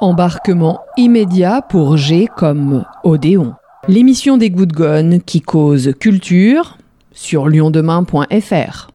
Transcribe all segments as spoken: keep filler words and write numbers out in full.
Embarquement immédiat pour G comme Odéon. L'émission des Good Gone qui cause culture sur lyon demain point f r.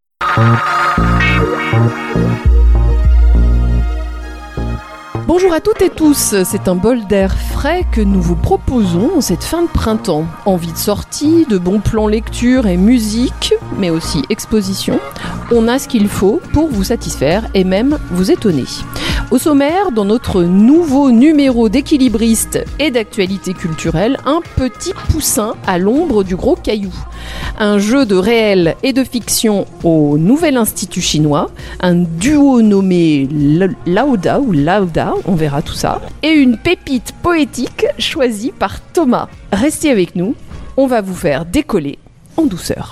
Bonjour à toutes et tous, c'est un bol d'air frais que nous vous proposons en cette fin de printemps. Envie de sortie, de bons plans lecture et musique, mais aussi exposition. On a ce qu'il faut pour vous satisfaire et même vous étonner. Au sommaire, dans notre nouveau numéro d'équilibriste et d'actualité culturelle, un petit poussin à l'ombre du gros caillou. Un jeu de réel et de fiction au Nouvel Institut chinois, un duo nommé Lauda ou Lauda, on verra tout ça, et une pépite poétique choisie par Thomas. Restez avec nous, on va vous faire décoller en douceur.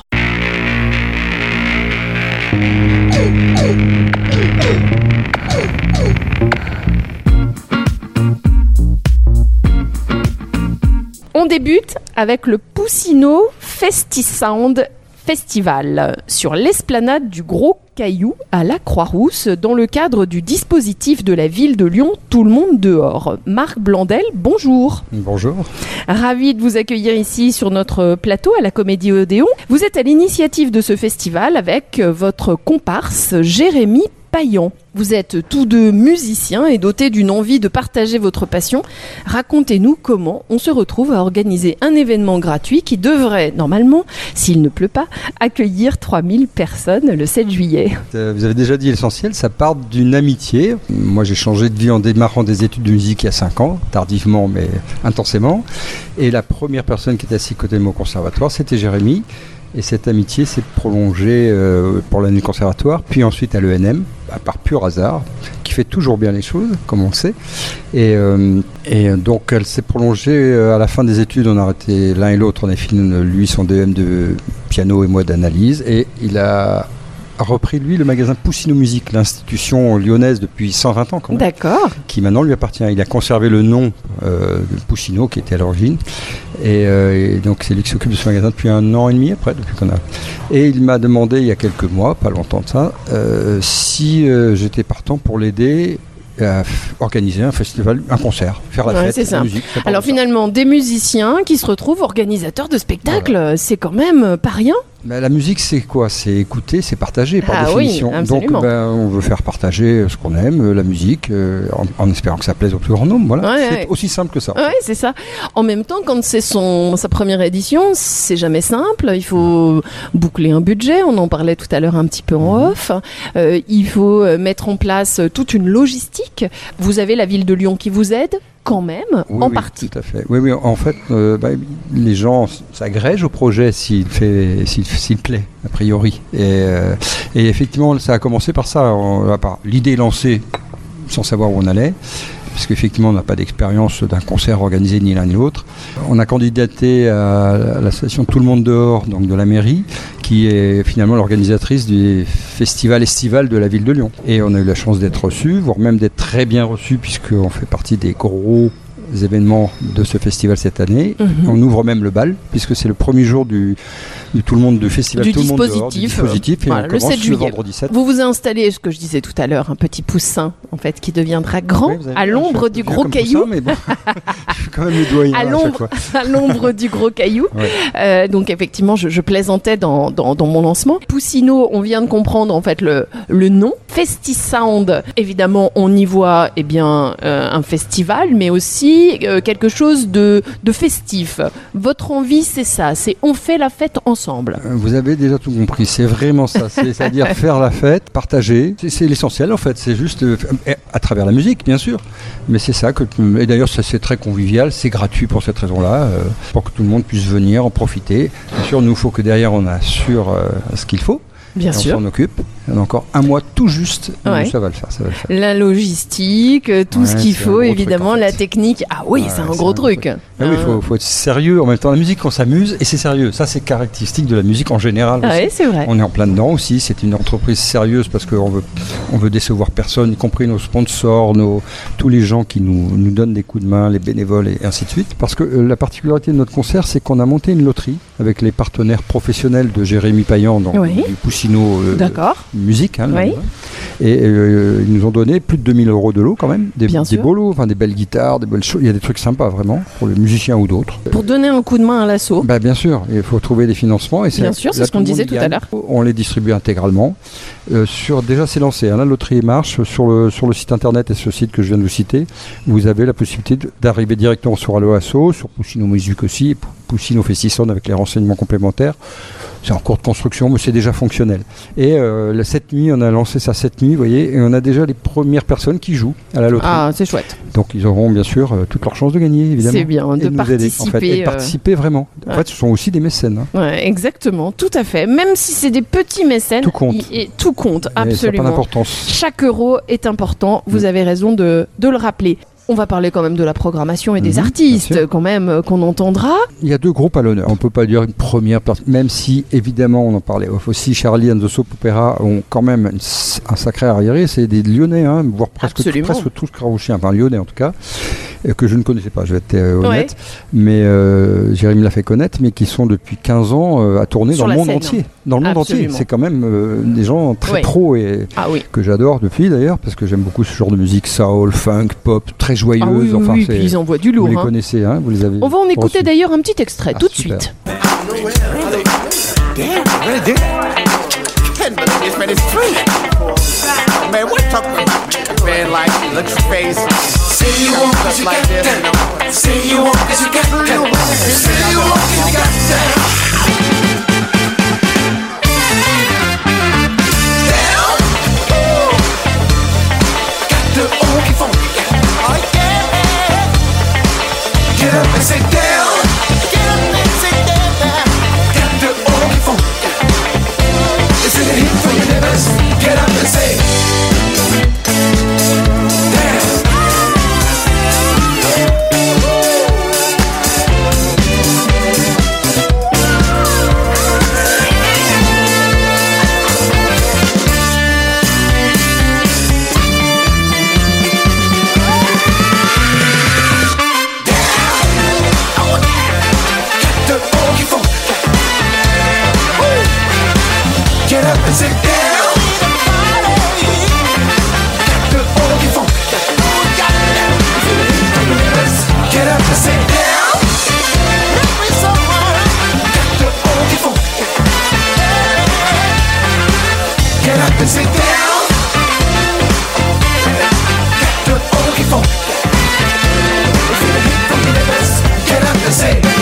On débute avec le Poussineau Festisound Festival sur l'esplanade du Gros Caillou à la Croix-Rousse dans le cadre du dispositif de la ville de Lyon Tout le monde dehors. Marc Blandel, bonjour. Bonjour. Ravi de vous accueillir ici sur notre plateau à la Comédie Odéon. Vous êtes à l'initiative de ce festival avec votre comparse Jérémy Payan. Vous êtes tous deux musiciens et dotés d'une envie de partager votre passion. Racontez-nous comment on se retrouve à organiser un événement gratuit qui devrait, normalement, s'il ne pleut pas, accueillir trois mille personnes le sept juillet. Vous avez déjà dit l'essentiel, ça part d'une amitié. Moi, j'ai changé de vie en démarrant des études de musique il y a cinq ans, tardivement mais intensément. Et la première personne qui était assise à côté de mon conservatoire, c'était Jérémy. Et cette amitié s'est prolongée euh, pour l'année de conservatoire, puis ensuite à l'E N M, bah, par pur hasard, qui fait toujours bien les choses, comme on le sait. Et, euh, et donc elle s'est prolongée euh, à la fin des études, on a arrêté l'un et l'autre, on a fini lui son D E M de piano et moi d'analyse, et il a repris lui le magasin Poussineau Musique, l'institution lyonnaise depuis cent vingt ans quand même. D'accord. Qui maintenant lui appartient. Il a conservé le nom euh, de Poussineau qui était à l'origine. Et, euh, et donc c'est lui qui s'occupe de ce magasin depuis un an et demi après, depuis qu'on a. Et il m'a demandé il y a quelques mois, pas longtemps de ça, euh, si euh, j'étais partant pour l'aider à f- organiser un festival, un concert, faire la ouais, fête, c'est ça. la musique. Alors finalement, des musiciens qui se retrouvent organisateurs de spectacles, voilà. C'est quand même pas rien. Ben, la musique, c'est quoi ? C'est écouter, c'est partager par ah définition. Oui, absolument. Donc, ben, on veut faire partager ce qu'on aime, la musique, euh, en, en espérant que ça plaise au plus grand nombre. Voilà. Ouais, c'est ouais. aussi simple que ça. Oui, c'est ça. En même temps, quand c'est son, sa première édition, c'est jamais simple. Il faut boucler un budget. On en parlait tout à l'heure un petit peu en off. Euh, il faut mettre en place toute une logistique. Vous avez la ville de Lyon qui vous aide quand même, oui, en oui, partie. Tout à fait. Oui, oui, en fait, euh, bah, les gens s'agrègent au projet s'il, fait, s'il, s'il plaît, a priori. Et, euh, et effectivement, ça a commencé par ça. On, par l'idée lancée sans savoir où on allait, parce qu'effectivement, on n'a pas d'expérience d'un concert organisé ni l'un ni l'autre. On a candidaté à l'association Tout le monde dehors, donc de la mairie, qui est finalement l'organisatrice du festival estival de la ville de Lyon. Et on a eu la chance d'être reçus, voire même d'être très bien reçus, puisqu'on fait partie des gros événements de ce festival cette année. Mm-hmm. On ouvre même le bal, puisque c'est le premier jour du, du tout le monde du festival du tout dispositif, le monde dehors, du dispositif, et voilà, on le commence sept juillet. Le vendredi sept. Vous vous installez, ce que je disais tout à l'heure, un petit poussin en fait qui deviendra grand oui, à l'ombre du gros caillou. Poussin, mais bon, je suis quand même le doyen à, l'ombre, à l'ombre du gros caillou. Ouais. Euh, donc effectivement, je, je plaisantais dans, dans, dans mon lancement. Poussineau, on vient de comprendre en fait le, le nom. Festisound, évidemment, on y voit eh bien euh, un festival, mais aussi euh, quelque chose de, de festif. Votre envie, c'est ça, c'est on fait la fête ensemble. Vous avez déjà tout compris, c'est vraiment ça, c'est, c'est-à-dire faire la fête, partager, c'est, c'est l'essentiel en fait, c'est juste euh, à travers la musique bien sûr, mais c'est ça que, et d'ailleurs ça, c'est très convivial, c'est gratuit pour cette raison-là, euh, pour que tout le monde puisse venir en profiter. Bien sûr, nous il faut que derrière on assure euh, ce qu'il faut. Bien et sûr. On s'en occupe. On a encore un mois tout juste. Ouais. Ça va le faire, ça va le faire. La logistique, tout ouais, ce qu'il faut, évidemment, truc, en fait. La technique. Ah oui, ouais, c'est un c'est gros un truc. truc. Ah oui, il faut, faut être sérieux. En même temps, la musique, on s'amuse et c'est sérieux. Ça, c'est caractéristique de la musique en général. Ah oui, c'est vrai. On est en plein dedans aussi. C'est une entreprise sérieuse parce qu'on veut, on veut décevoir personne, y compris nos sponsors, nos, tous les gens qui nous, nous donnent des coups de main, les bénévoles et ainsi de suite. Parce que euh, la particularité de notre concert, c'est qu'on a monté une loterie avec les partenaires professionnels de Jérémy Payan, donc oui. du Poussineau Poussino euh, Musique. Hein, oui. Et euh, ils nous ont donné plus de deux mille euros de lots quand même, des, des beaux lots, enfin des belles guitares, des belles choses. Il y a des trucs sympas vraiment pour les musiciens ou d'autres. Pour donner un coup de main à l'assaut. Bah, bien sûr, il faut trouver des financements. Et bien sûr, c'est ce qu'on disait tout à l'heure. On les distribue intégralement. Euh, sur, déjà c'est lancé, hein, la loterie marche sur le, sur le site internet et ce site que je viens de vous citer. Vous avez la possibilité d'arriver directement sur Allo Asso, sur Poussino Musique aussi, et Poussino Festival avec les renseignements complémentaires. C'est en cours de construction, mais c'est déjà fonctionnel. Et euh, la, cette nuit, on a lancé ça cette nuit, vous voyez, et on a déjà les premières personnes qui jouent à la loterie. Ah, c'est chouette. Donc ils auront bien sûr euh, toutes leurs chances de gagner, évidemment. C'est bien, de participer. Aider, en fait, et euh... participer vraiment. En ouais. fait, ce sont aussi des mécènes. Hein. Ouais, exactement, tout à fait. Même si c'est des petits mécènes, tout compte. Y, et tout compte, et absolument. Ça n'a pas d'importance. Chaque euro est important, vous mmh. avez raison de, de le rappeler. On va parler quand même de la programmation et des mmh, artistes quand même euh, qu'on entendra. Il y a deux groupes à l'honneur. On ne peut pas dire une première personne, même si évidemment on en parlait aussi, Charlie and the Soap Opera ont quand même une, un sacré arriéré. C'est des Lyonnais, hein, voire presque, tout, presque tous Crarouchiens, enfin Lyonnais en tout cas, euh, que je ne connaissais pas, je vais être euh, honnête. Ouais. Mais euh, Jérémy l'a fait connaître, mais qui sont depuis quinze ans euh, à tourner Sur dans le monde scène, entier. Hein. Dans le monde Absolument. entier. C'est quand même euh, des gens très ouais. pros et ah, oui. que j'adore depuis d'ailleurs, parce que j'aime beaucoup ce genre de musique, soul, funk, pop, très joyeuse. Ah, oui, oui, enfin, oui, puis ils envoient du lourd. Vous les hein. connaissez, hein, vous les avez. On va en écouter reçus. D'ailleurs un petit extrait ah, tout de super. suite. Get up and sit down. Get up and sit down. Got the only funk. It's in the heat for your neighbors. Get up and say dance. Get up and sit down. Got the only funk. Get up and sit down. Got the only funk. Get up and sit down. Got the only funk. Get up and sit down.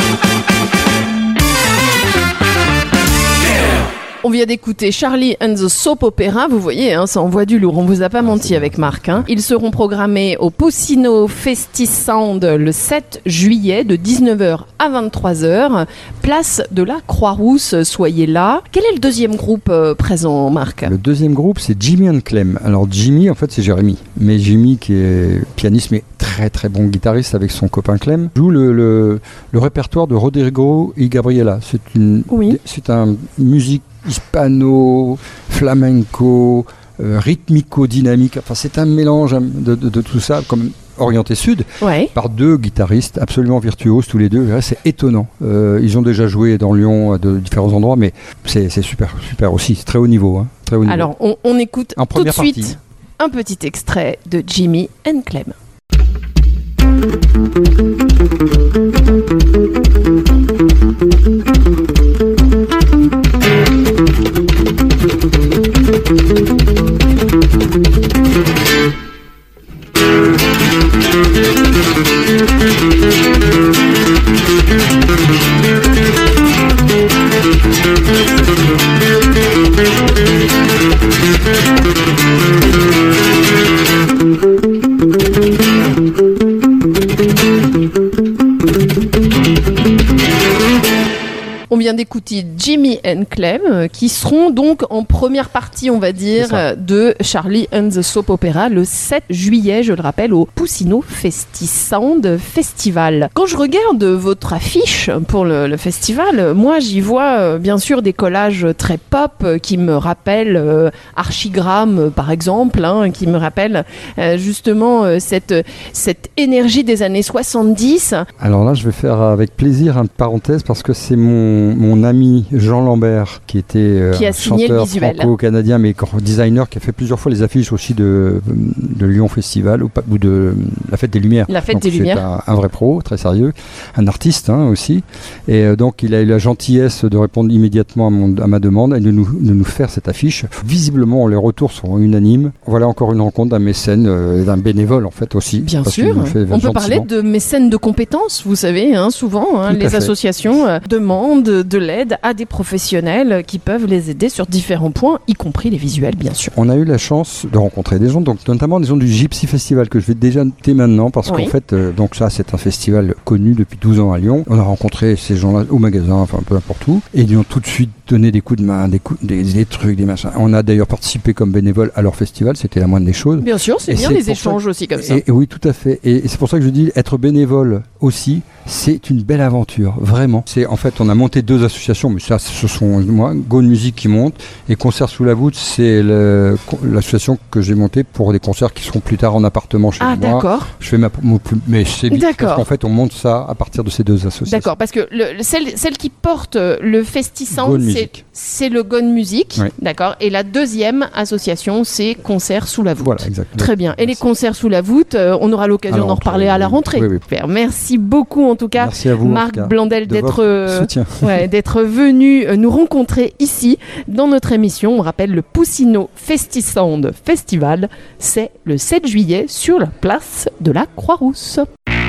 On vient d'écouter Charlie and the Soap Opera, vous voyez, hein, ça envoie du lourd, on vous a pas menti avec Marc. Hein. Ils seront programmés au Poussino Festisound le sept juillet de dix-neuf heures à vingt-trois heures, place de la Croix-Rousse, soyez là. Quel est le deuxième groupe euh, présent, Marc ? Le deuxième groupe, c'est Jimmy and Clem. Alors Jimmy, en fait, c'est Jérémy, mais Jimmy qui est pianiste, mais très très bon guitariste avec son copain Clem, joue le, le, le répertoire de Rodrigo y Gabriela. C'est une, oui. c'est un musique hispano, flamenco, euh, rythmico-dynamique. Enfin, c'est un mélange de, de, de tout ça, comme orienté sud, ouais. par deux guitaristes absolument virtuoses tous les deux. C'est étonnant. Euh, ils ont déjà joué dans Lyon à de différents endroits, mais c'est, c'est super, super aussi. C'est très haut niveau. Hein, très haut niveau. Alors, on, on écoute en tout de partie. suite un petit extrait de Jimmy and Clem. On vient d'écouter Jimmy and Clem, euh, qui seront donc en première partie, on va dire, de Charlie and the Soap Opera le sept juillet, je le rappelle, au Poussino Festisound Festival. Quand je regarde votre affiche pour le, le festival, moi j'y vois euh, bien sûr des collages très pop euh, qui me rappellent euh, Archigram euh, par exemple, hein, qui me rappellent euh, justement euh, cette, cette énergie des années soixante-dix. Alors là, je vais faire avec plaisir une parenthèse parce que c'est mon Mon mon ami Jean Lambert, qui était euh, Qui a signé le chanteur visuel. franco-canadien, mais designer, qui a fait plusieurs fois les affiches aussi de, de Lyon Festival ou, pas- ou de la Fête des Lumières. La Fête Donc, des c'est Lumières. Un, un vrai pro, très sérieux, un artiste hein, aussi. Et euh, donc il a eu la gentillesse de répondre immédiatement à, mon, à ma demande et de nous, de nous faire cette affiche. Visiblement, les retours sont unanimes. Voilà encore une rencontre d'un mécène euh, et d'un bénévole en fait aussi. Bien parce qu'il sûr, nous fait on peut parler gentiment. de mécènes de compétences, vous savez, hein, souvent, hein, Tout à les fait. associations euh, demandent de l'aide à des professionnels qui peuvent les aider sur différents points, y compris les visuels, bien sûr. On a eu la chance de rencontrer des gens, donc notamment des gens du Gypsy Festival que je vais déjà noter maintenant parce Oui. qu'en fait, euh, donc ça c'est un festival connu depuis douze ans à Lyon. On a rencontré ces gens-là au magasin, enfin peu importe où, et ils nous ont tout de suite donné des coups de main, des, coups, des, des trucs, des machins. On a d'ailleurs participé comme bénévole à leur festival, c'était la moindre des choses. Bien sûr, c'est Et bien c'est les pour échanges ça- aussi comme ça. Et, et oui, tout à fait. Et, et c'est pour ça que je dis être bénévole aussi, c'est une belle aventure, vraiment. C'est en fait, on a monté deux associations, mais ça, ce sont moi, Gone Music qui monte, et Concert sous la voûte, c'est le- l'association que j'ai montée pour des concerts qui seront plus tard en appartement chez Ah, moi. d'accord. Je fais ma, mon plus- mais c'est bien D'accord. parce qu'en fait, on monte ça à partir de ces deux associations. D'accord, parce que le, le- celle, celle qui porte le Festisand, Gone c'est, Music. c'est le Gone Music, Oui. d'accord. Et la deuxième association, c'est Concert sous la voûte. Voilà, exactement. Très bien. Et les Merci. concerts sous la voûte, euh, on aura l'occasion À la d'en rentrée, reparler à la oui. rentrée. Oui, oui. Super. Merci beaucoup en tout cas, Merci à vous, en Marc tout cas, Blandel, de d'être votre euh, soutien. ouais, d'être venu euh, nous rencontrer ici dans notre émission. On rappelle le Poussineau Festisand Festival, c'est le sept juillet sur la place de la Croix-Rousse.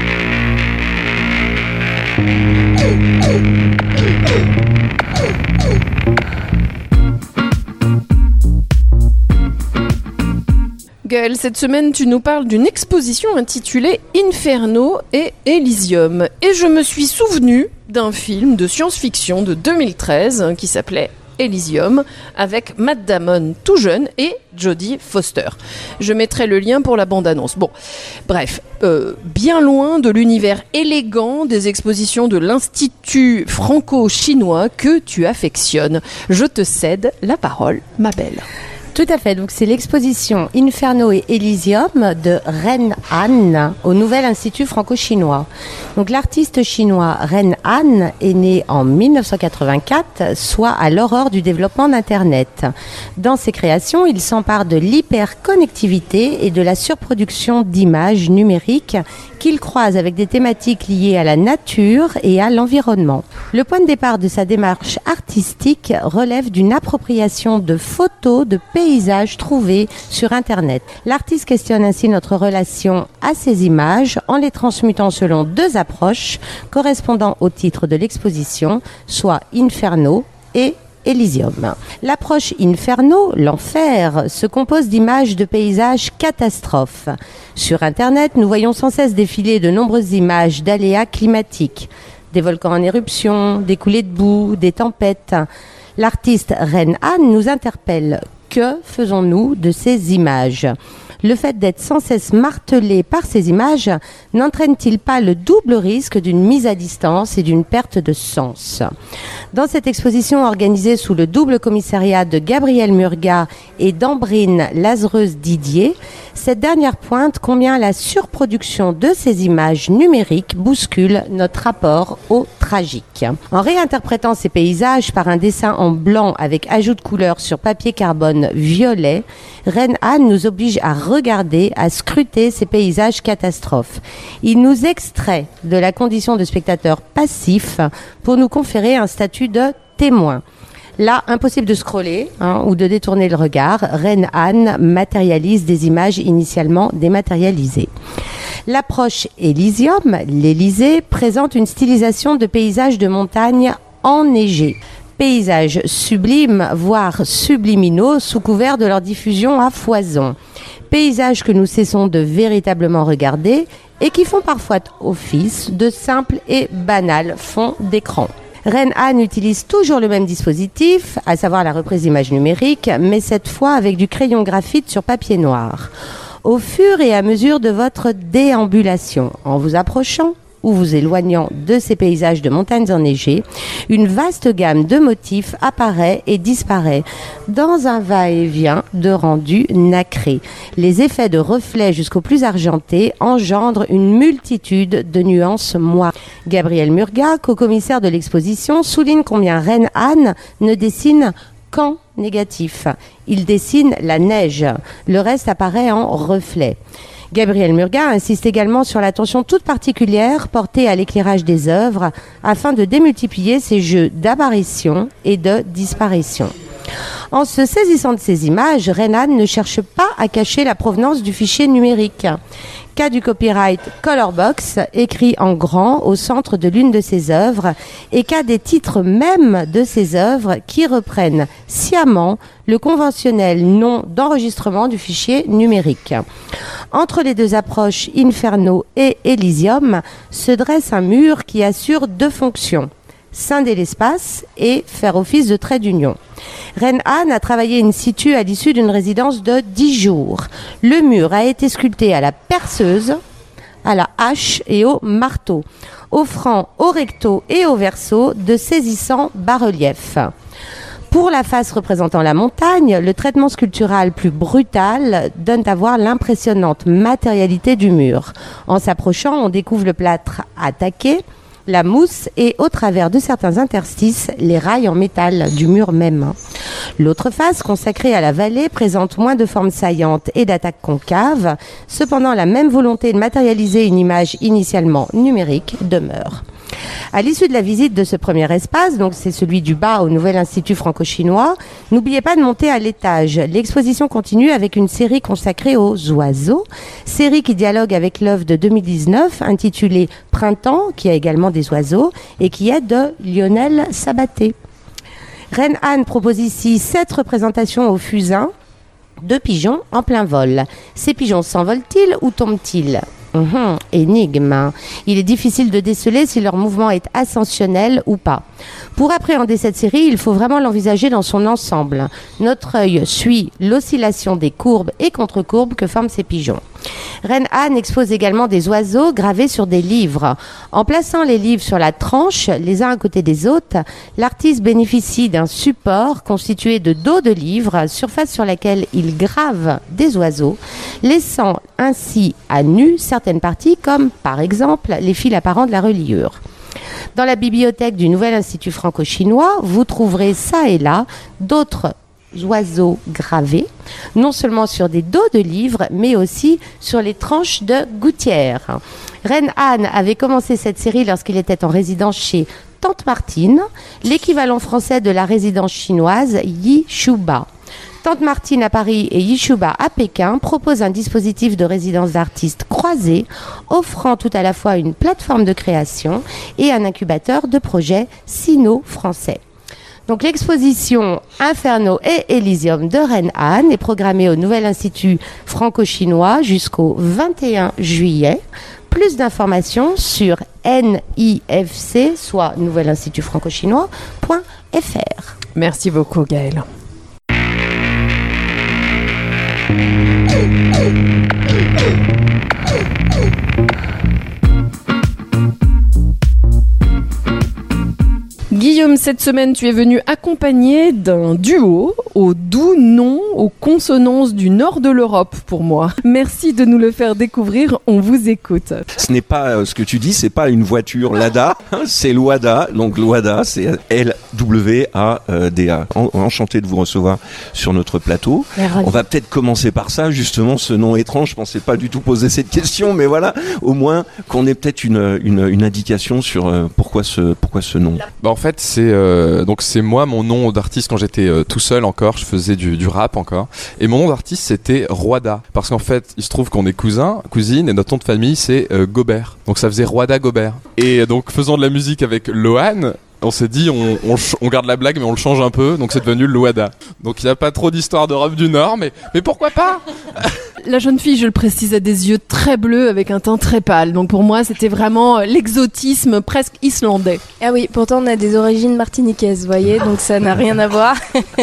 Gaëlle, cette semaine, tu nous parles d'une exposition intitulée Inferno et Elysium. Et je me suis souvenu d'un film de science-fiction de deux mille treize hein, qui s'appelait Elysium, avec Matt Damon tout jeune et Jodie Foster. Je mettrai le lien pour la bande-annonce. Bon, bref, euh, bien loin de l'univers élégant des expositions de l'Institut franco-chinois que tu affectionnes. Je te cède la parole, ma belle. Tout à fait, donc c'est l'exposition Inferno et Elysium de Ren Han au Nouvel Institut franco-chinois. Donc l'artiste chinois Ren Han est né en mille neuf cent quatre-vingt-quatre, soit à l'aurore du développement d'Internet. Dans ses créations, il s'empare de l'hyperconnectivité et de la surproduction d'images numériques qu'il croise avec des thématiques liées à la nature et à l'environnement. Le point de départ de sa démarche artistique relève d'une appropriation de photos de paysages trouvés sur Internet. L'artiste questionne ainsi notre relation à ces images en les transmutant selon deux approches correspondant au titre de l'exposition, soit Inferno et Elysium. L'approche Inferno, l'enfer, se compose d'images de paysages catastrophes. Sur Internet, nous voyons sans cesse défiler de nombreuses images d'aléas climatiques, des volcans en éruption, des coulées de boue, des tempêtes. L'artiste Ren Han nous interpelle. Que faisons-nous de ces images ? Le fait d'être sans cesse martelé par ces images n'entraîne-t-il pas le double risque d'une mise à distance et d'une perte de sens ? Dans cette exposition organisée sous le double commissariat de Gabriel Murga et d'Ambrine Lazereuse-Didier, cette dernière pointe combien la surproduction de ces images numériques bouscule notre rapport au tragique. En réinterprétant ces paysages par un dessin en blanc avec ajout de couleurs sur papier carbone violet, Ren Han nous oblige à regarder, à scruter ces paysages catastrophes. Il nous extrait de la condition de spectateur passif pour nous conférer un statut de témoin. Là, impossible de scroller hein, ou de détourner le regard. Ren Han matérialise des images initialement dématérialisées. L'approche Elysium, l'Élysée, présente une stylisation de paysages de montagne enneigés. Paysages sublimes, voire subliminaux, sous couvert de leur diffusion à foison. Paysages que nous cessons de véritablement regarder et qui font parfois office de simples et banals fonds d'écran. Ren Han utilise toujours le même dispositif, à savoir la reprise d'images numériques, mais cette fois avec du crayon graphite sur papier noir. Au fur et à mesure de votre déambulation, en vous approchant, ou vous éloignant de ces paysages de montagnes enneigées, une vaste gamme de motifs apparaît et disparaît dans un va-et-vient de rendu nacré. Les effets de reflets jusqu'au plus argenté engendrent une multitude de nuances moires. Gabriel Murga, co-commissaire de l'exposition, souligne combien Reine Anne ne dessine qu'en négatif. Il dessine la neige. Le reste apparaît en reflet. Gabriel Murga insiste également sur l'attention toute particulière portée à l'éclairage des œuvres afin de démultiplier ces jeux d'apparition et de disparition. En se saisissant de ces images, Reine Anne ne cherche pas à cacher la provenance du fichier numérique. Cas du copyright Colorbox, écrit en grand au centre de l'une de ses œuvres, et cas des titres même de ses œuvres qui reprennent sciemment le conventionnel nom d'enregistrement du fichier numérique. Entre les deux approches Inferno et Elysium se dresse un mur qui assure deux fonctions: scinder l'espace et faire office de trait d'union. Reine Anne a travaillé in situ à l'issue d'une résidence de dix jours. Le mur a été sculpté à la perceuse, à la hache et au marteau, offrant au recto et au verso de saisissants bas-reliefs. Pour la face représentant la montagne, le traitement sculptural plus brutal donne à voir l'impressionnante matérialité du mur. En s'approchant, on découvre le plâtre attaqué, la mousse et, au travers de certains interstices, les rails en métal du mur même. L'autre face, consacrée à la vallée, présente moins de formes saillantes et d'attaques concaves. Cependant, la même volonté de matérialiser une image initialement numérique demeure. À l'issue de la visite de ce premier espace, donc c'est celui du bas au Nouvel Institut franco-chinois, n'oubliez pas de monter à l'étage. L'exposition continue avec une série consacrée aux oiseaux, série qui dialogue avec l'œuvre de deux mille dix-neuf intitulée Printemps, qui a également des oiseaux, et qui est de Lionel Sabaté. Reine Anne propose ici sept représentations au fusain de pigeons en plein vol. Ces pigeons s'envolent-ils ou tombent-ils ? Mmh, énigme. Il est difficile de déceler si leur mouvement est ascensionnel ou pas. Pour appréhender cette série, il faut vraiment l'envisager dans son ensemble. Notre œil suit l'oscillation des courbes et contre-courbes que forment ces pigeons. Reine Anne expose également des oiseaux gravés sur des livres. En plaçant les livres sur la tranche, les uns à côté des autres, l'artiste bénéficie d'un support constitué de dos de livres, surface sur laquelle il grave des oiseaux, laissant ainsi à nu certaines parties, comme par exemple les fils apparents de la reliure. Dans la bibliothèque du Nouvel Institut franco-chinois, vous trouverez ça et là d'autres oiseaux gravés, non seulement sur des dos de livres, mais aussi sur les tranches de gouttières. Reine Anne avait commencé cette série lorsqu'il était en résidence chez Tante Martine, l'équivalent français de la résidence chinoise Yishuba. Tante Martine à Paris et Yishuba à Pékin proposent un dispositif de résidence d'artistes croisés, offrant tout à la fois une plateforme de création et un incubateur de projets sino-français. Donc l'exposition Inferno et Elysium de Reine Anne est programmée au Nouvel Institut franco-chinois jusqu'au vingt et un juillet. Plus d'informations sur N I F C, soit nouvel institut franco-chinois point F R. Merci beaucoup Gaëlle. Guillaume, cette semaine, tu es venu accompagné d'un duo au doux nom, aux consonances du nord de l'Europe pour moi. Merci de nous le faire découvrir, on vous écoute. Ce n'est pas euh, ce que tu dis, c'est pas une voiture Lada, c'est Loada. Donc Loada, c'est L W A D A. En, enchanté de vous recevoir sur notre plateau. On va peut-être commencer par ça, justement, ce nom étrange. Je pensais pas du tout poser cette question, mais voilà, au moins qu'on ait peut-être une, une, une indication sur euh, pourquoi ce, pourquoi ce nom. Bah en fait, c'est euh, donc c'est moi mon nom d'artiste quand j'étais euh, tout seul encore, je faisais du, du rap encore, et mon nom d'artiste c'était Roida, parce qu'en fait il se trouve qu'on est cousins, cousines, et notre nom de famille c'est euh, Gobert, donc ça faisait Roida Gobert. Et donc faisant de la musique avec Lohan, On s'est dit, on, on, ch- on garde la blague, mais on le change un peu, donc c'est devenu le Luada. Donc il n'y a pas trop d'histoire d'Europe du Nord, mais, mais pourquoi pas? La jeune fille, je le précise, a des yeux très bleus avec un teint très pâle. Donc pour moi, c'était vraiment l'exotisme presque islandais. Ah oui, pourtant on a des origines martiniquaises, vous voyez, donc ça n'a rien à voir.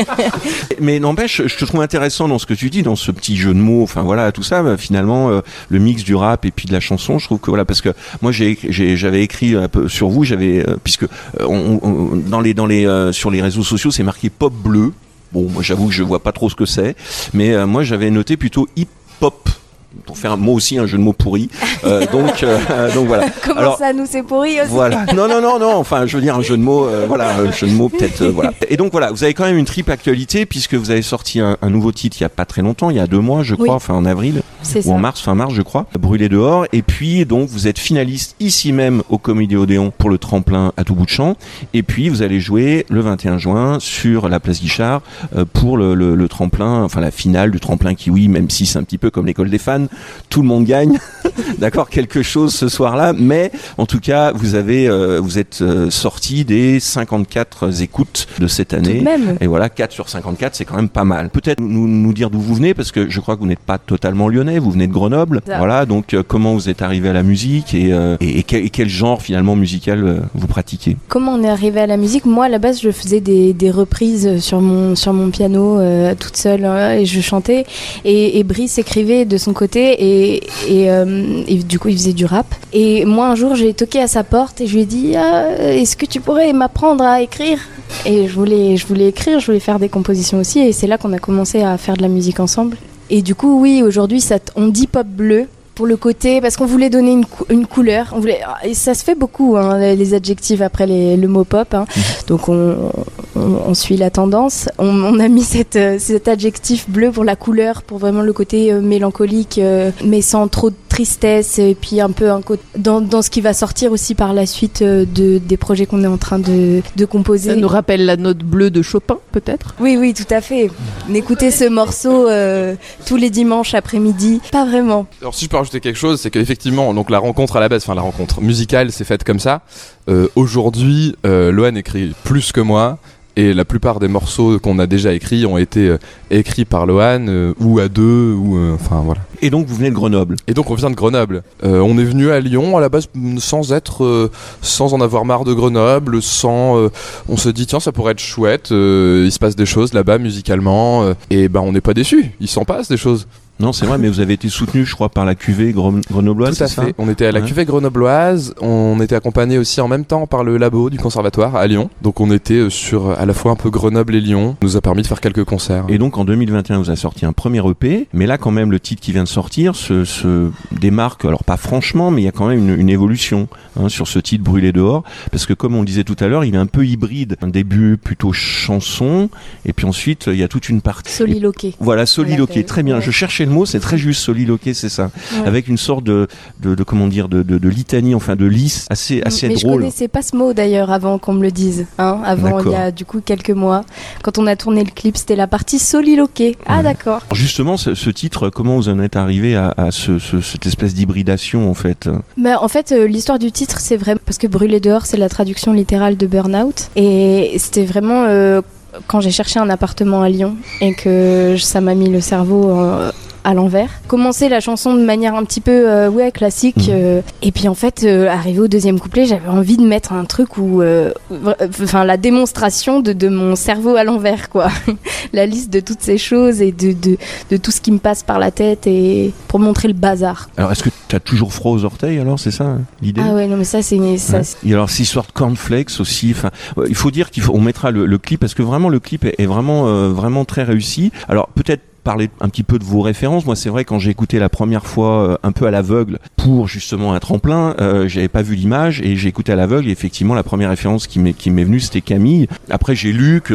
Mais n'empêche, je te trouve intéressant dans ce que tu dis, dans ce petit jeu de mots, enfin voilà, tout ça, bah, finalement, euh, le mix du rap et puis de la chanson, je trouve que voilà, parce que moi j'ai, j'ai j'avais écrit un peu sur vous, j'avais, euh, puisque euh, on, on, dans les, dans les, euh, sur les réseaux sociaux, c'est marqué pop bleu. Bon, moi j'avoue que je vois pas trop ce que c'est, mais euh, moi j'avais noté plutôt hip hop. Pour faire moi aussi un jeu de mots pourri. Euh, donc, euh, donc voilà. Comment Alors, ça, nous c'est pourri aussi? Voilà. Non, non, non, non. Enfin, je veux dire un jeu de mots. Euh, voilà, un jeu de mots peut-être. Euh, voilà. Et donc voilà, vous avez quand même une triple actualité puisque vous avez sorti un, un nouveau titre il y a pas très longtemps, il y a deux mois, je crois, Oui. enfin en avril C'est ou ça. en mars, fin mars, je crois. Brûlé dehors. Et puis donc vous êtes finaliste ici même au Comédie Odéon pour le tremplin à tout bout de champ. Et puis vous allez jouer le vingt et un juin sur la place Guichard euh, pour le, le, le tremplin, enfin la finale du tremplin Kiwi, même si c'est un petit peu comme l'école des fans, tout le monde gagne, d'accord, quelque chose ce soir-là, mais en tout cas, vous avez, euh, vous êtes euh, sorti des cinquante-quatre écoutes de cette année. Tout de même. Et voilà, quatre sur cinquante-quatre, c'est quand même pas mal. Peut-être nous, nous dire d'où vous venez, parce que je crois que vous n'êtes pas totalement lyonnais, vous venez de Grenoble. Ça. Voilà, donc euh, comment vous êtes arrivé à la musique et, euh, et, et, quel, et quel genre finalement musical euh, vous pratiquez? Comment on est arrivé à la musique? Moi, à la base, je faisais des, des reprises sur mon, sur mon piano, euh, toute seule, hein, et je chantais. Et, et Brice écrivait de son côté, et, et, euh, et du coup, il faisait du rap. Et moi, un jour, j'ai toqué à sa porte et je lui ai dit ah, est-ce que tu pourrais m'apprendre à écrire? Et je voulais, je voulais écrire, je voulais faire des compositions aussi. Et c'est là qu'on a commencé à faire de la musique ensemble. Et du coup, oui, aujourd'hui, ça, t- on dit pop bleu. Pour le côté, parce qu'on voulait donner une, cou- une couleur, on voulait, et ça se fait beaucoup, hein, les adjectifs après les, le mot pop, hein. Donc on, on, on suit la tendance. On, on a mis cette, euh, cet adjectif bleu pour la couleur, pour vraiment le côté euh, mélancolique, euh, mais sans trop de tristesse, et puis un peu un côté, dans, dans ce qui va sortir aussi par la suite euh, de, des projets qu'on est en train de, de composer. Ça nous rappelle la note bleue de Chopin, peut-être? Oui, oui, tout à fait. Écoutez ce morceau euh, tous les dimanches après-midi, pas vraiment. Alors si je peux rajouter quelque chose, c'est qu'effectivement, donc la rencontre à la base, enfin la rencontre musicale, c'est faite comme ça. Euh, aujourd'hui, euh, Loan écrit plus que moi. Et la plupart des morceaux qu'on a déjà écrits ont été euh, écrits par Loan, euh, ou à deux, ou euh, enfin voilà. Et donc vous venez de Grenoble. Et donc on vient de Grenoble. Euh, on est venu à Lyon à la base sans être, euh, sans en avoir marre de Grenoble, sans. Euh, on se dit tiens ça pourrait être chouette. Euh, il se passe des choses là-bas musicalement, euh, et ben on n'est pas déçus. Il s'en passe des choses. Non, c'est vrai, mais vous avez été soutenu, je crois, par la cuvée Gre- grenobloise, Tout à c'est fait. ça? On était à la Ouais. cuvée grenobloise. On était accompagné aussi en même temps par le labo du conservatoire à Lyon. Donc on était euh, sur à la fois un peu Grenoble et Lyon. Ça nous a permis de faire quelques concerts. Et donc en deux mille vingt et un, vous avez sorti un premier E P, mais là quand même le titre qui vient de sortir se, se démarque, alors pas franchement, mais il y a quand même une, une évolution hein, sur ce titre Brûlé dehors, parce que comme on le disait tout à l'heure, il est un peu hybride. Un début plutôt chanson, et puis ensuite il y a toute une partie... Soliloqué. Voilà, soliloqué, l'appelle. très bien. Ouais. Je cherchais le mot, c'est très juste, soliloqué, c'est ça. Ouais. Avec une sorte de, de, de comment dire, de, de, de litanie, enfin de lisse, assez, assez Mais je drôle. connaissais pas ce mot d'ailleurs avant qu'on me le dise. Hein, avant, D'accord. il y a du coup quelques mois. Quand on a tourné le clip, c'était la partie soliloqué. Ah d'accord. Alors justement, ce, ce titre, comment vous en êtes arrivé à, à ce, ce, cette espèce d'hybridation en fait? Mais en fait, euh, l'histoire du titre, c'est vrai parce que Brûler dehors, c'est la traduction littérale de burn-out. Et c'était vraiment euh, quand j'ai cherché un appartement à Lyon et que ça m'a mis le cerveau euh, à l'envers. Commencer la chanson de manière un petit peu euh, ouais classique. Mmh. Euh, et puis en fait, euh, arrivé au deuxième couplet, j'avais envie de mettre un truc où, enfin, euh, la démonstration de, de mon cerveau à l'envers, quoi. La liste de toutes ces choses et de, de, de tout ce qui me passe par la tête et pour montrer le bazar. Alors, est-ce que tu as toujours froid aux orteils alors, c'est ça hein, l'idée? Ah ouais, non mais ça c'est... ça, Ouais. Et alors, cette histoire de cornflakes aussi, enfin, euh, il faut dire qu'il faut, on mettra le, le clip parce que vraiment le clip est, est vraiment, euh, vraiment très réussi. Alors peut-être parler un petit peu de vos références. Moi, c'est vrai, quand j'ai écouté la première fois euh, un peu à l'aveugle pour justement un tremplin, euh, j'avais pas vu l'image et j'ai écouté à l'aveugle et effectivement la première référence qui m'est qui m'est venue c'était Camille. Après j'ai lu que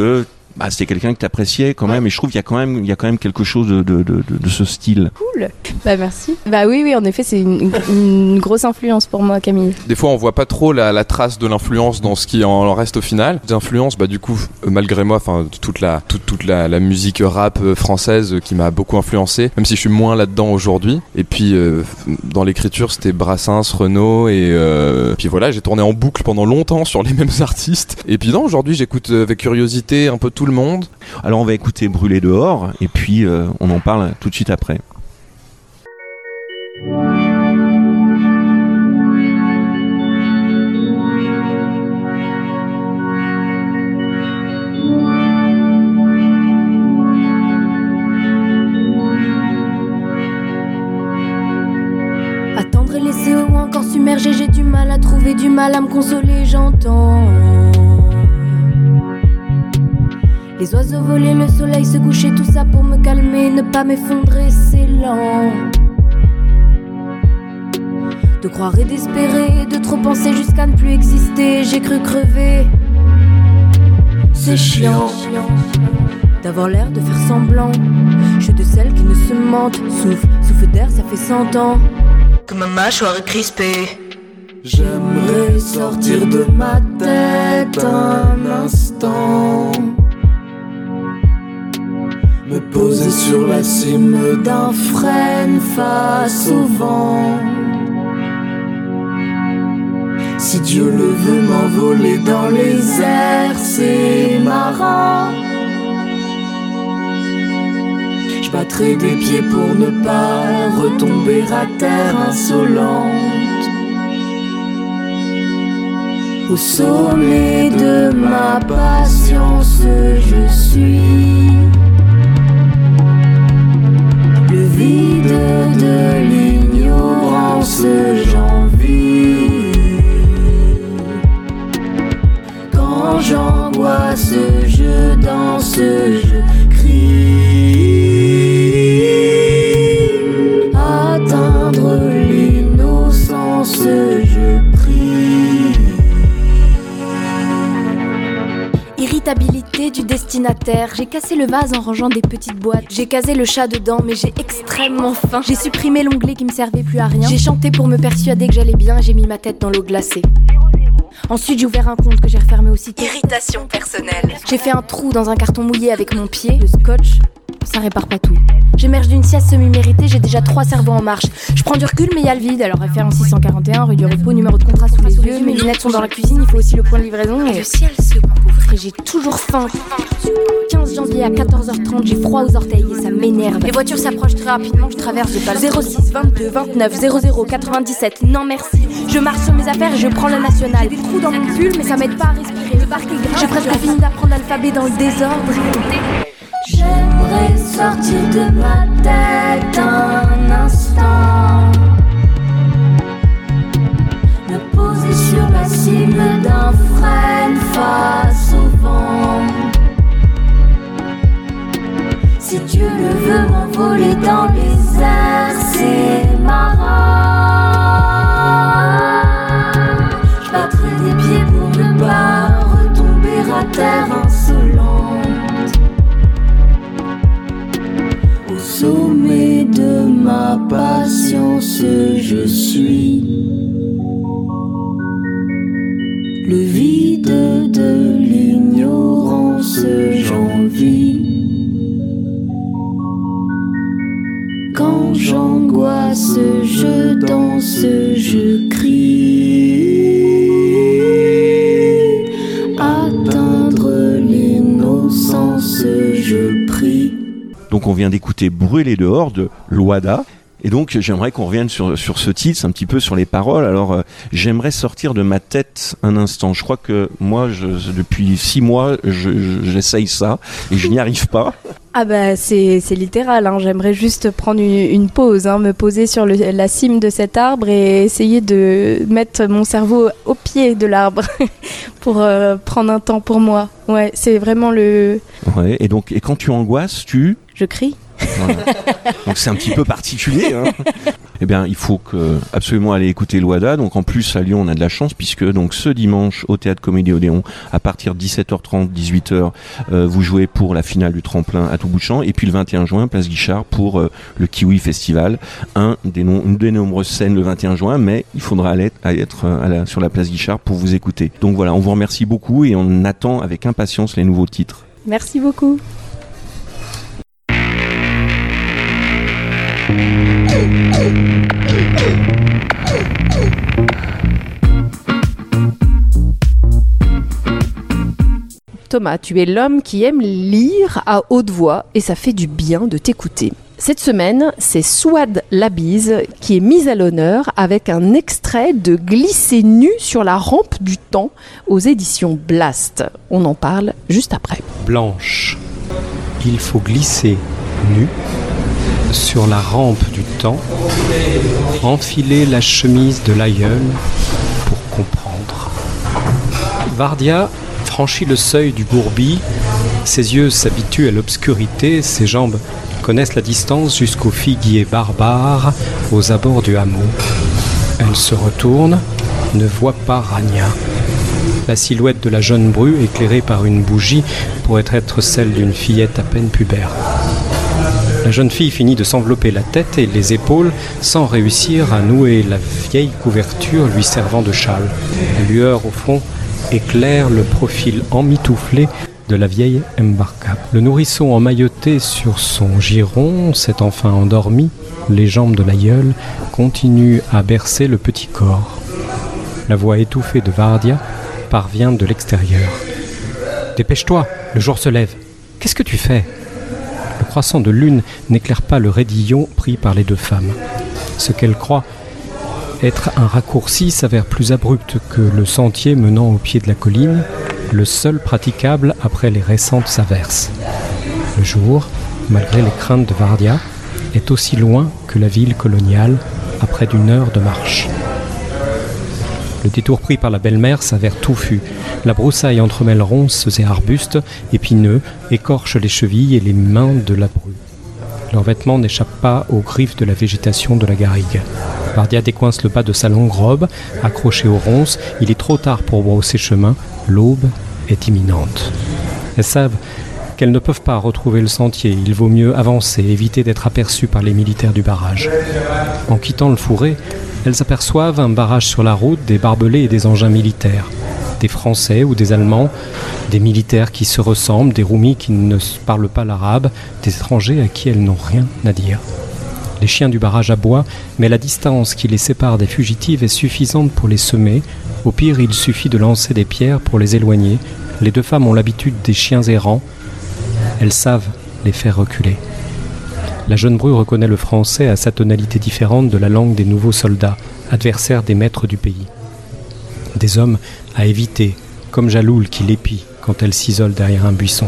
bah, c'était quelqu'un que t'appréciais quand même, et je trouve qu'il y a quand même, il y a quand même quelque chose de, de, de, de ce style. Cool. Bah merci. Bah oui, oui, en effet, c'est une, une grosse influence pour moi, Camille. Des fois, on voit pas trop la, la trace de l'influence dans ce qui en reste au final. D'influence, bah du coup, euh, malgré moi, enfin toute la toute toute la, la musique rap euh, française euh, qui m'a beaucoup influencé, même si je suis moins là-dedans aujourd'hui. Et puis euh, dans l'écriture, c'était Brassens, Renaud, et euh, puis voilà, j'ai tourné en boucle pendant longtemps sur les mêmes artistes. Et puis non, aujourd'hui, j'écoute avec curiosité un peu tout le monde. Alors on va écouter Brûler dehors, et puis euh, on en parle tout de suite après. Attendre et laisser ou encore submerger, j'ai du mal à trouver, du mal à me consoler, j'entends les oiseaux voler, le soleil se coucher, tout ça pour me calmer, ne pas m'effondrer, c'est lent. De croire et d'espérer, de trop penser jusqu'à ne plus exister, j'ai cru crever. C'est chiant d'avoir l'air de faire semblant. Je suis de celles qui ne se mentent. Souffle, souffle d'air, ça fait cent ans que ma mâchoire est crispée. J'aimerais sortir de ma tête un instant, me poser sur la cime d'un frêne face au vent. Si Dieu le veut, m'envoler dans les airs, c'est marrant. Je battrai des pieds pour ne pas retomber à terre insolente. Au sommet de ma patience, je suis le vide de l'ignorance, j'envie. Quand j'angoisse, je danse, je crie. Atteindre l'innocence, je prie. Irritabilité du destinataire. J'ai cassé le vase en rangeant des petites boîtes. J'ai casé le chat dedans, mais j'ai extrêmement faim. J'ai supprimé l'onglet qui me servait plus à rien. J'ai chanté pour me persuader que j'allais bien. J'ai mis ma tête dans l'eau glacée. Ensuite j'ai ouvert un compte que j'ai refermé aussitôt. Irritation personnelle. J'ai fait un trou dans un carton mouillé avec mon pied. Le scotch, ça répare pas tout. J'émerge d'une sieste semi-méritée, j'ai déjà trois cerveaux en marche. Je prends du recul mais y a le vide, alors référence six cent quarante et un, rue du Repos, numéro de contrat sous les yeux. Mes lunettes sont dans la cuisine, il faut aussi le point de livraison. Et le ciel se couvre et j'ai toujours faim. quinze janvier à quatorze heures trente, j'ai froid aux orteils et ça m'énerve. Les voitures s'approchent très rapidement, je traverse des balles. zéro six vingt-deux vingt-neuf zéro zéro quatre-vingt-dix-sept, non merci. Je marche sur mes affaires et je prends la nationale. J'ai des trous dans mon pull mais ça m'aide pas à respirer. Le parc est grand, j'ai presque fini d'apprendre l'alphabet dans le désordre. J'aimerais sortir de ma tête un instant, me poser sur la cime d'un frêne face au vent. Si Dieu le veut, m'envoler dans les airs, c'est marrant. Je battrai des pieds pour ne pas retomber à terre insolente. Au sommet de ma patience, je suis le vide de l'ignorance, j'envie. Quand j'angoisse, je danse, je crie. Atteindre l'innocence, je prie. Donc on vient d'écouter Brûler dehors de Loada. Et donc j'aimerais qu'on revienne sur, sur ce titre, un petit peu sur les paroles. Alors euh, j'aimerais sortir de ma tête un instant. Je crois que moi, je, depuis six mois, je, je, j'essaye ça et je n'y arrive pas. Ah bah c'est, c'est littéral, hein. J'aimerais juste prendre une, une pause, hein, me poser sur le, la cime de cet arbre et essayer de mettre mon cerveau au pied de l'arbre pour euh, prendre un temps pour moi. Ouais, c'est vraiment le... Ouais, et donc et quand tu angoisses, tu... Je crie. Voilà. Donc c'est un petit peu particulier. Hein. Eh bien, il faut que, absolument aller écouter Loada. Donc en plus à Lyon, on a de la chance puisque donc ce dimanche au Théâtre Comédie Odéon, à partir de dix-sept heures trente, dix-huit heures, euh, vous jouez pour la finale du tremplin à tout bout de champ. Et puis le vingt et un juin, Place Guichard pour euh, le Kiwi Festival, un des no- une des nombreuses scènes le vingt et un juin. Mais il faudra aller à être à la, sur la Place Guichard pour vous écouter. Donc voilà, on vous remercie beaucoup et on attend avec impatience les nouveaux titres. Merci beaucoup. Thomas, tu es l'homme qui aime lire à haute voix et ça fait du bien de t'écouter. Cette semaine, c'est Souad Labise qui est mise à l'honneur avec un extrait de Glisser nu sur la rampe du temps aux éditions Blast. On en parle juste après. Blanche, il faut glisser nu sur la rampe du temps, enfiler la chemise de l'aïeul pour comprendre. Vardia franchit le seuil du gourbi, ses yeux s'habituent à l'obscurité, ses jambes connaissent la distance jusqu'au figuier barbare aux abords du hameau. Elle se retourne, ne voit pas Rania. La silhouette de la jeune bru, éclairée par une bougie, pourrait être celle d'une fillette à peine pubère. La jeune fille finit de s'envelopper la tête et les épaules sans réussir à nouer la vieille couverture lui servant de châle. La lueur au fond éclaire le profil emmitouflé de la vieille Mbarka. Le nourrisson emmailloté sur son giron s'est enfin endormi. Les jambes de l'aïeul continuent à bercer le petit corps. La voix étouffée de Vardia parvient de l'extérieur. « Dépêche-toi, le jour se lève. Qu'est-ce que tu fais ?» Le croissant de lune n'éclaire pas le raidillon pris par les deux femmes. Ce qu'elles croient être un raccourci s'avère plus abrupt que le sentier menant au pied de la colline, le seul praticable après les récentes averses. Le jour, malgré les craintes de Vardia, est aussi loin que la ville coloniale à près d'une heure de marche. Le détour pris par la belle-mère s'avère touffu. La broussaille entremêle ronces et arbustes épineux, écorche les chevilles et les mains de la bru. Leurs vêtements n'échappent pas aux griffes de la végétation de la garrigue. Vardia décoince le bas de sa longue robe, accrochée aux ronces. Il est trop tard pour brousser chemin. L'aube est imminente. Elles savent qu'elles ne peuvent pas retrouver le sentier. Il vaut mieux avancer, éviter d'être aperçues par les militaires du barrage. En quittant le fourré, elles aperçoivent un barrage sur la route, des barbelés et des engins militaires. Des Français ou des Allemands, des militaires qui se ressemblent, des roumis qui ne parlent pas l'arabe, des étrangers à qui elles n'ont rien à dire. Les chiens du barrage aboient, mais la distance qui les sépare des fugitives est suffisante pour les semer. Au pire, il suffit de lancer des pierres pour les éloigner. Les deux femmes ont l'habitude des chiens errants. Elles savent les faire reculer. La jeune bru reconnaît le français à sa tonalité différente de la langue des nouveaux soldats, adversaires des maîtres du pays. Des hommes à éviter, comme Jaloul qui l'épie quand elle s'isole derrière un buisson.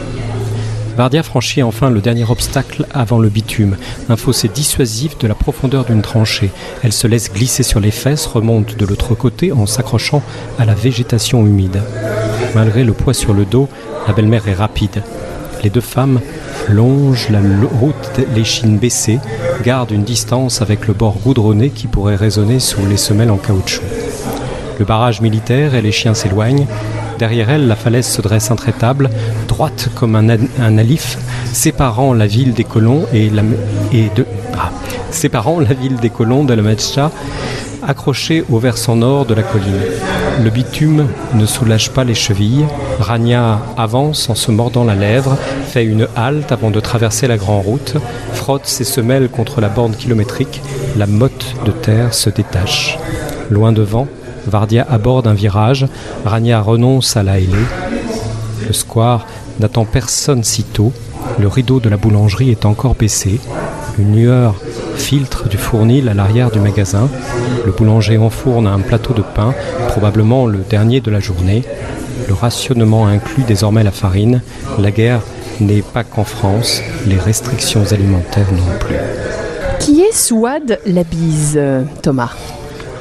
Vardia franchit enfin le dernier obstacle avant le bitume, un fossé dissuasif de la profondeur d'une tranchée. Elle se laisse glisser sur les fesses, remonte de l'autre côté en s'accrochant à la végétation humide. Malgré le poids sur le dos, la belle-mère est rapide. Les deux femmes longent la route, l'échine baissée, gardent une distance avec le bord goudronné qui pourrait résonner sous les semelles en caoutchouc. Le barrage militaire et les chiens s'éloignent. Derrière elle, la falaise se dresse intraitable, droite comme un, un alif, séparant la ville des colons et, la, et de ah, séparant la ville des colons de la Metcha, accrochée au versant nord de la colline. Le bitume ne soulage pas les chevilles. Rania avance en se mordant la lèvre, fait une halte avant de traverser la grande route, frotte ses semelles contre la borne kilométrique. La motte de terre se détache. Loin devant, Vardia aborde un virage, Rania renonce à la hêler. Le square n'attend personne si tôt, le rideau de la boulangerie est encore baissé, une lueur filtre du fournil à l'arrière du magasin, le boulanger enfourne un plateau de pain, probablement le dernier de la journée. Le rationnement inclut désormais la farine, la guerre n'est pas qu'en France, les restrictions alimentaires non plus. Qui est Souad Labise, Thomas ?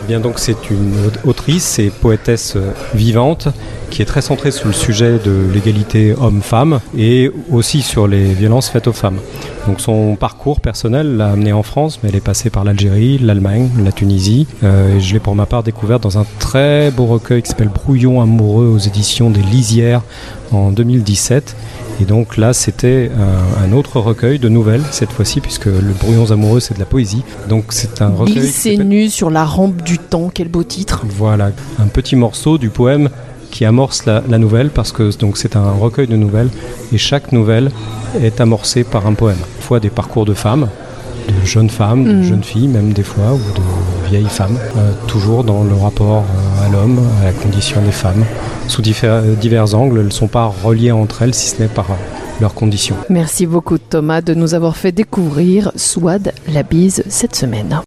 Bien donc c'est une autrice et poétesse vivante qui est très centrée sur le sujet de l'égalité homme-femme et aussi sur les violences faites aux femmes. Donc son parcours personnel l'a amenée en France, mais elle est passée par l'Algérie, l'Allemagne, la Tunisie. Euh, et je l'ai pour ma part découverte dans un très beau recueil qui s'appelle Brouillon amoureux aux éditions des Lisières en deux mille dix-sept. Et donc là, c'était un, un autre recueil de nouvelles, cette fois-ci, puisque le Brouillons amoureux, c'est de la poésie. Donc c'est un recueil... Glisser nu sur la rampe du temps, quel beau titre. Voilà, un petit morceau du poème qui amorce la, la nouvelle, parce que donc, c'est un recueil de nouvelles, et chaque nouvelle est amorcée par un poème. Des fois des parcours de femmes, de jeunes femmes, de mmh. jeunes filles même des fois, ou de vieilles femmes, euh, toujours dans le rapport euh, à l'homme, à la condition des femmes. Sous divers, divers angles, elles ne sont pas reliées entre elles, si ce n'est par euh, leurs conditions. Merci beaucoup Thomas de nous avoir fait découvrir Souad la bise cette semaine.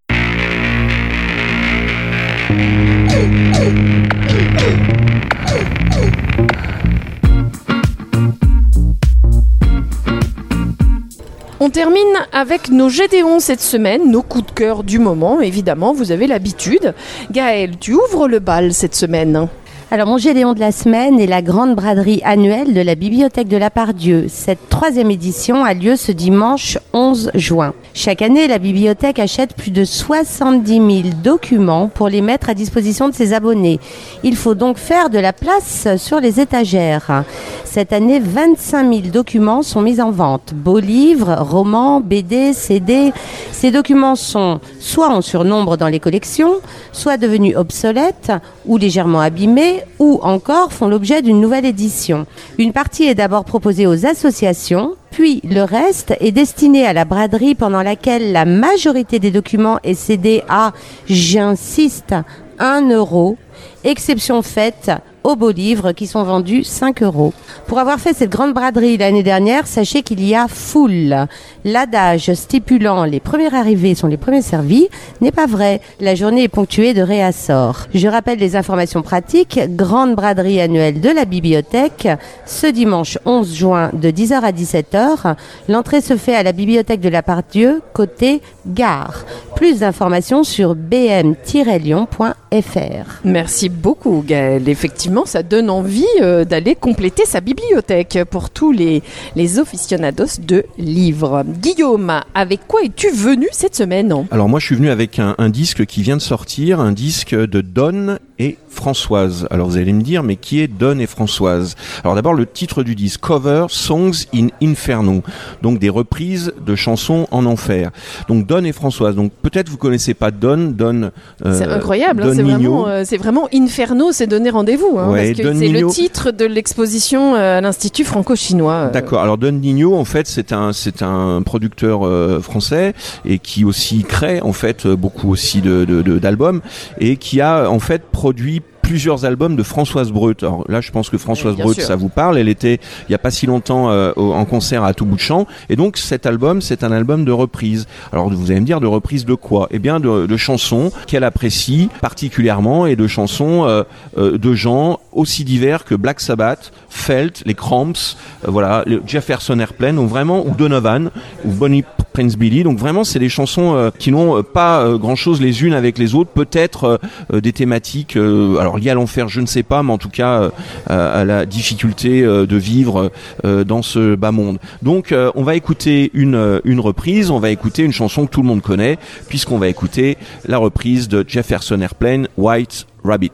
On termine avec nos Gédéons cette semaine, nos coups de cœur du moment, évidemment, vous avez l'habitude. Gaëlle, tu ouvres le bal cette semaine. Alors, mon Gédéon de la semaine est la grande braderie annuelle de la Bibliothèque de la Part-Dieu. Cette troisième édition a lieu ce dimanche onze juin. Chaque année, la bibliothèque achète plus de soixante-dix mille documents pour les mettre à disposition de ses abonnés. Il faut donc faire de la place sur les étagères. Cette année, vingt-cinq mille documents sont mis en vente. Beaux livres, romans, B D, C D. Ces documents sont soit en surnombre dans les collections, soit devenus obsolètes ou légèrement abîmés, ou encore font l'objet d'une nouvelle édition. Une partie est d'abord proposée aux associations, puis le reste est destiné à la braderie pendant laquelle la majorité des documents est cédée à, j'insiste, un euro, exception faite aux beaux livres qui sont vendus cinq euros. Pour avoir fait cette grande braderie l'année dernière, sachez qu'il y a foule. L'adage stipulant les premiers arrivés sont les premiers servis n'est pas vrai. La journée est ponctuée de réassorts. Je rappelle les informations pratiques. Grande braderie annuelle de la bibliothèque ce dimanche onze juin de dix heures à dix-sept heures. L'entrée se fait à la bibliothèque de la Part-Dieu, côté gare. Plus d'informations sur b m tiret lyon point f r. Merci beaucoup Gaëlle. Effectivement, ça donne envie euh, d'aller compléter sa bibliothèque pour tous les, les aficionados de livres. Guillaume, avec quoi es-tu venu cette semaine ? Alors moi je suis venu avec un, un disque qui vient de sortir, un disque de Don et Françoise. Alors vous allez me dire, mais qui est Don et Françoise ? Alors d'abord le titre du disque, Cover Songs in Inferno, donc des reprises de chansons en enfer. Donc Don et Françoise, donc peut-être vous connaissez pas Don, Don euh, c'est incroyable, Don hein, c'est, Nino. vraiment, euh, c'est vraiment Inferno, c'est donner rendez-vous, hein, ouais, parce que Don c'est Nino. Le titre de l'exposition euh, à l'Institut franco-chinois. Euh. D'accord, alors Don Nino en fait c'est un, c'est un producteur euh, français et qui aussi crée en fait beaucoup aussi de, de, de, d'albums et qui a en fait produit plusieurs albums de Françoise Breut. Alors là, je pense que Françoise oui, Breut, sûr. Ça vous parle. Elle était, il n'y a pas si longtemps, euh, en concert à tout bout de champ. Et donc, cet album, c'est un album de reprise. Alors, vous allez me dire, de reprise de quoi ? Eh bien, de, de chansons qu'elle apprécie particulièrement et de chansons euh, euh, de gens aussi divers que Black Sabbath, Felt, les Cramps, euh, voilà, le Jefferson Airplane, ou vraiment, ou Donovan, ou Bonnie Prince Billy. Donc vraiment, c'est des chansons euh, qui n'ont euh, pas euh, grand-chose les unes avec les autres. Peut-être euh, des thématiques, euh, alors liées à l'enfer, je ne sais pas, mais en tout cas euh, à la difficulté euh, de vivre euh, dans ce bas monde. Donc, euh, on va écouter une une reprise. On va écouter une chanson que tout le monde connaît, puisqu'on va écouter la reprise de Jefferson Airplane, White Rabbit.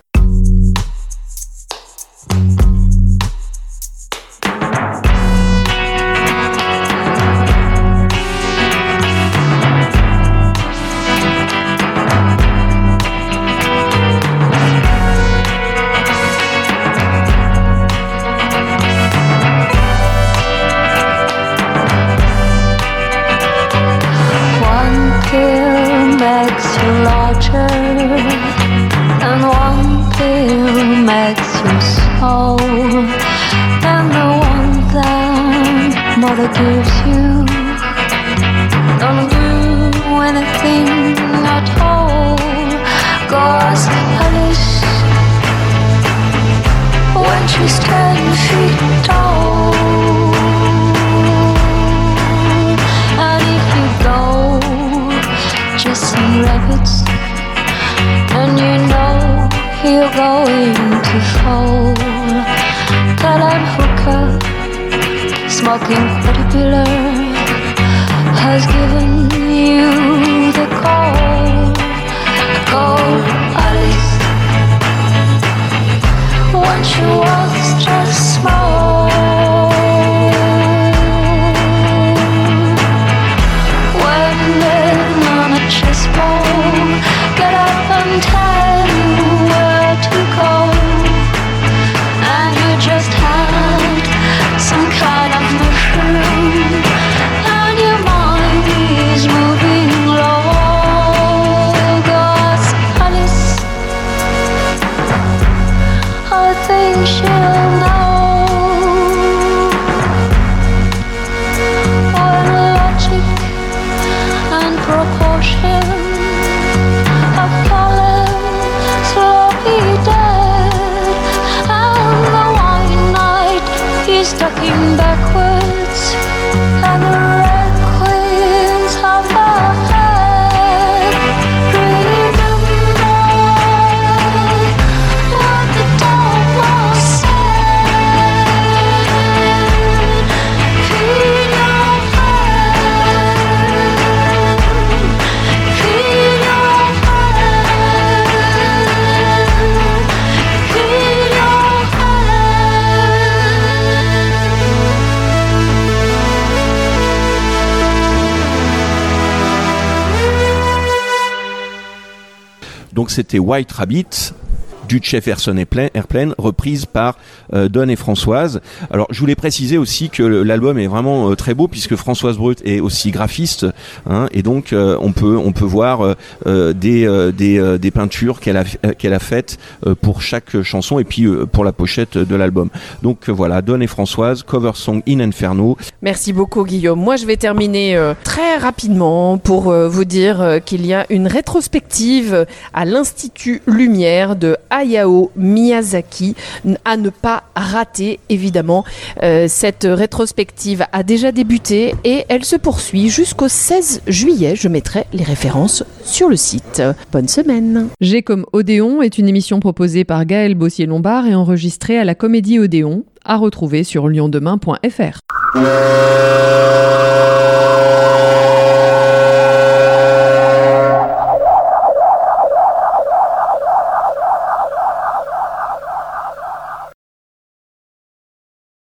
And one pill makes you small, and the one that mother gives you don't do anything at all. Cause Alice, when she's ten feet tall, and if you go chasing rabbits control. Tell him hooker, smoking pretty pillar, has given you the call. Call Alice when she was just small. When men on a chessboard get up and tell you where to go, and you just had some kind of mushroom, and your mind is moving low. Cause Alice, I think she'll know when logic and proportion have fallen slowly dead, and the white knight is ducking backwards, and the red queens have their head. Remember what the Dharma said. Feel your head. Feel your head. Feel your Donc c'était White Rabbit du Jefferson Airplane, reprise par euh, Don et Françoise. Alors je voulais préciser aussi que l'album est vraiment euh, très beau, puisque Françoise Breut est aussi graphiste, hein, et donc euh, on peut on peut voir euh, des euh, des euh, des peintures qu'elle a qu'elle a faites euh, pour chaque chanson, et puis euh, pour la pochette de l'album. Donc euh, voilà, Don et Françoise, cover song In Inferno. Merci beaucoup Guillaume. Moi je vais terminer euh, très rapidement pour euh, vous dire euh, qu'il y a une rétrospective à l'Institut Lumière de Hayao Miyazaki à ne pas rater, évidemment. Euh, cette rétrospective a déjà débuté et elle se poursuit jusqu'au seize juillet. Je mettrai les références sur le site. Bonne semaine. G comme Odéon est une émission proposée par Gaël Bossier-Lombard et enregistrée à la Comédie Odéon, à retrouver sur lion demain point f r.